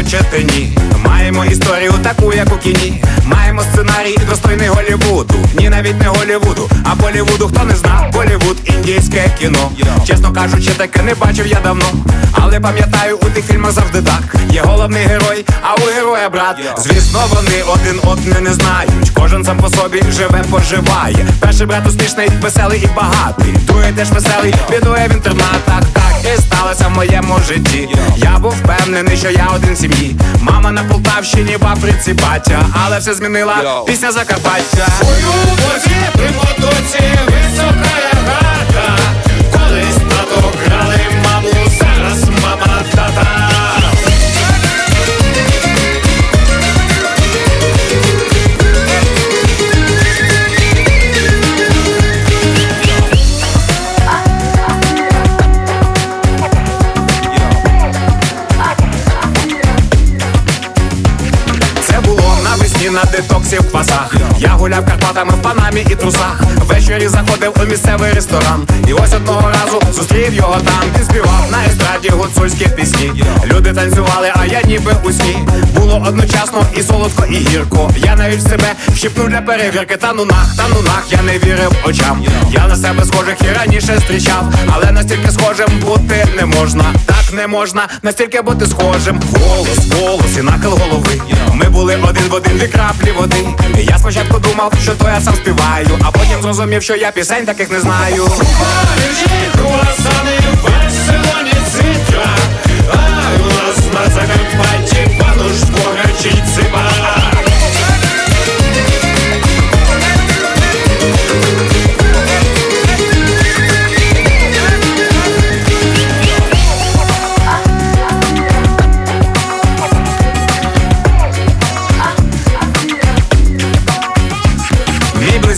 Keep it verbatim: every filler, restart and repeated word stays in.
хочете ні. Маємо історію таку, як у кіні. Маємо сценарій достойний Голлівуду. Ні, навіть не Голлівуду, а Болівуду. Хто не знав, Болівуд – індійське кіно. Чесно кажучи, таке не бачив я давно. Але пам'ятаю, у тих фільмах завжди так. Є головний герой, а у героя брат. Звісно, вони один одне не знають. Кожен сам по собі живе, поживає. Перший брат успішний, веселий і багатий. Другий теж веселий, бідує в інтернатах. Так і сталося в моєму житті. Я був впевнений, що я один в сім'ї. Мама на Полтавщині, в Африці батя. Але все змінила пісня Закарпаття. Ую воді при потоці висока гата. Колись тато грали маму, зараз мама тата. На детоксі в квасах. Я гуляв Карпатами в панамі і трусах. Ввечері заходив у місцевий ресторан. І ось одного разу зустрів його там. Він співав на естраді гуцульські пісні. Люди танцювали, а я ніби у сні. Було одночасно і солодко, і гірко. Я навіть себе вщипнув для перевірки. Та ну нах, та ну нах, я не вірив очам. Я на себе схожих і раніше зустрічав. Але настільки схожим бути не можна. Так не можна, настільки бути схожим. Голос, голос і нахил голови. Ми були один в один, дві краплі води. Я спочатку думав, що то я сам співаю, а потім зрозумів, що я пісень таких не знаю. Парижі, круасани,